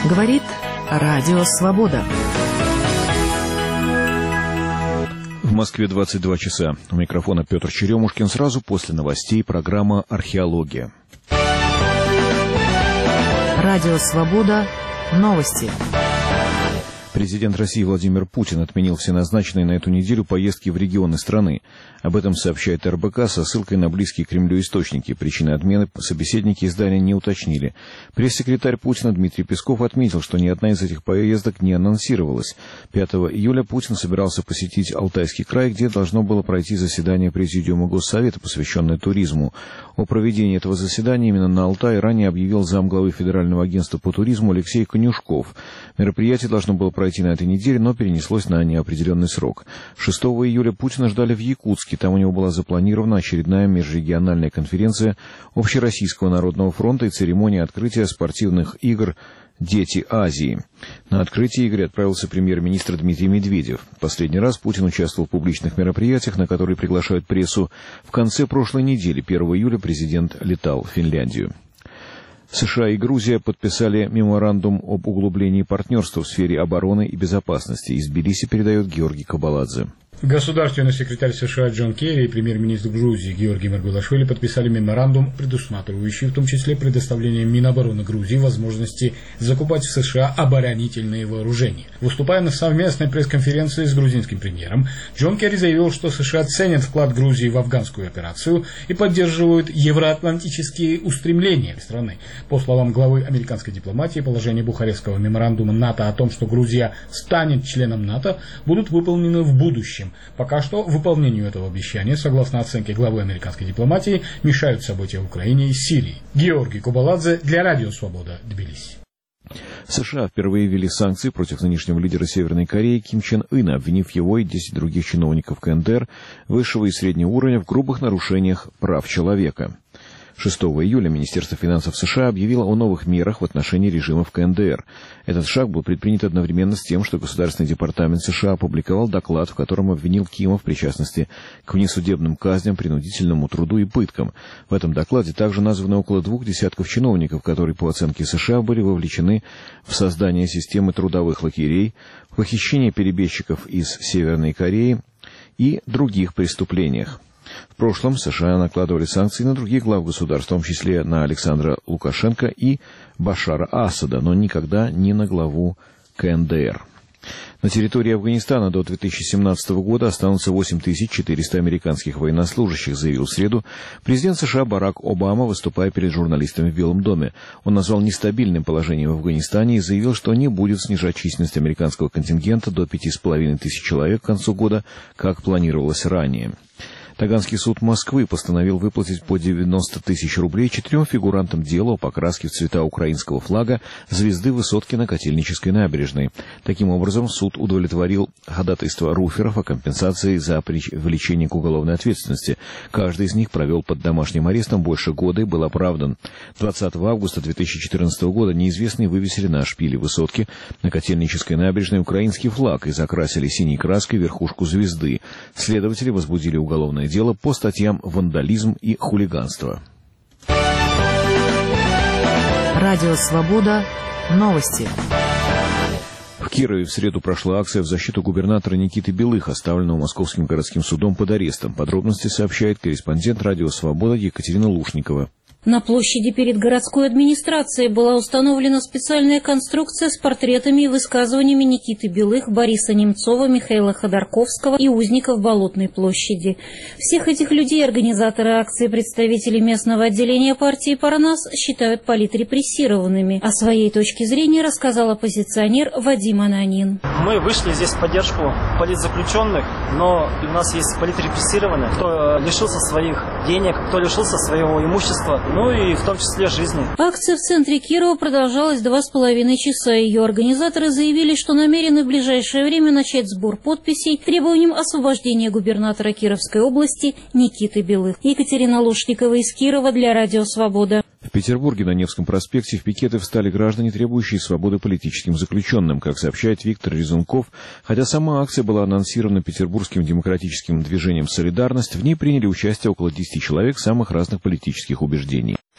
Говорит Радио Свобода. В Москве 22 часа. У микрофона Петр Черемушкин. Сразу после новостей программа «Археология». Радио Свобода. Новости. Президент России Владимир Путин отменил все назначенные на эту неделю поездки в регионы страны. Об этом сообщает РБК со ссылкой на близкие к Кремлю источники. Причины отмены собеседники издания не уточнили. Пресс-секретарь Путина Дмитрий Песков отметил, что ни одна из этих поездок не анонсировалась. 5 июля Путин собирался посетить Алтайский край, где должно было пройти заседание Президиума Госсовета, посвященное туризму. О проведении этого заседания именно на Алтае ранее объявил замглавы Федерального агентства по туризму Алексей Конюшков. Мероприятие должно было пройти на этой неделе, но перенеслось на неопределенный срок. 6 июля Путина ждали в Якутске. Там у него была запланирована очередная межрегиональная конференция Общероссийского народного фронта и церемония открытия спортивных игр «Дети Азии». На открытие игр отправился премьер-министр Дмитрий Медведев. Последний раз Путин участвовал в публичных мероприятиях, на которые приглашают прессу. В конце прошлой недели, 1 июля, президент летал в Финляндию. США и Грузия подписали меморандум об углублении партнерства в сфере обороны и безопасности. Из Тбилиси передает Георгий Кабаладзе. Государственный секретарь США Джон Керри и премьер-министр Грузии Георгий Маргулашвили подписали меморандум, предусматривающий в том числе предоставление Минобороны Грузии возможности закупать в США оборонительные вооружения. Выступая на совместной пресс-конференции с грузинским премьером, Джон Керри заявил, что США ценят вклад Грузии в афганскую операцию и поддерживают евроатлантические устремления страны. По словам главы американской дипломатии, положения Бухарестского меморандума НАТО о том, что Грузия станет членом НАТО, будут выполнены в будущем. Пока что выполнению этого обещания, согласно оценке главы американской дипломатии, мешают события в Украине и Сирии. Георгий Кабаладзе для Радио Свобода, Тбилиси. США впервые ввели санкции против нынешнего лидера Северной Кореи Ким Чен Ына, обвинив его и 10 других чиновников КНДР высшего и среднего уровня в грубых нарушениях прав человека. 6 июля Министерство финансов США объявило о новых мерах в отношении режимов КНДР. Этот шаг был предпринят одновременно с тем, что Государственный департамент США опубликовал доклад, в котором обвинил Кима в причастности к внесудебным казням, принудительному труду и пыткам. В этом докладе также названы около 2 десятков чиновников, которые, по оценке США, были вовлечены в создание системы трудовых лагерей, в похищение перебежчиков из Северной Кореи и других преступлениях. В прошлом США накладывали санкции на других глав государств, в том числе на Александра Лукашенко и Башара Асада, но никогда не на главу КНДР. На территории Афганистана до 2017 года останутся 8400 американских военнослужащих, заявил в среду президент США Барак Обама, выступая перед журналистами в Белом доме. Он назвал нестабильным положение в Афганистане и заявил, что не будет снижать численность американского контингента до 5500 человек к концу года, как планировалось ранее. Таганский суд Москвы постановил выплатить по 90 тысяч рублей 4 фигурантам дела о покраске в цвета украинского флага звезды высотки на Котельнической набережной. Таким образом, суд удовлетворил ходатайство руферов о компенсации за привлечение к уголовной ответственности. Каждый из них провел под домашним арестом больше года и был оправдан. 20 августа 2014 года неизвестные вывесили на шпиле высотки на Котельнической набережной украинский флаг и закрасили синей краской верхушку звезды. Следователи возбудили уголовное дело по статьям «Вандализм» и «Хулиганство». Радио Свобода. Новости. В Кирове в среду прошла акция в защиту губернатора Никиты Белых, оставленного Московским городским судом под арестом. Подробности сообщает корреспондент Радио Свобода Екатерина Лушникова. На площади перед городской администрацией была установлена специальная конструкция с портретами и высказываниями Никиты Белых, Бориса Немцова, Михаила Ходорковского и узников Болотной площади. Всех этих людей организаторы акции, представители местного отделения партии «Парнас» считают политрепрессированными. О своей точке зрения рассказал оппозиционер Вадим Ананин. Мы вышли здесь в поддержку политзаключенных, но у нас есть политрепрессированные, кто лишился своих денег, кто лишился своего имущества, ну и в том числе жизни. Акция в центре Кирова продолжалась 2,5 часа. Ее организаторы заявили, что намерены в ближайшее время начать сбор подписей требованием освобождения губернатора Кировской области Никиты Белых. Екатерина Лушникова из Кирова для Радио Свобода. В Петербурге на Невском проспекте в пикеты встали граждане, требующие свободы политическим заключенным, как сообщает Виктор Резунков. Хотя сама акция была анонсирована Петербургским демократическим движением «Солидарность», в ней приняли участие около 10 человек самых разных политических убеждений.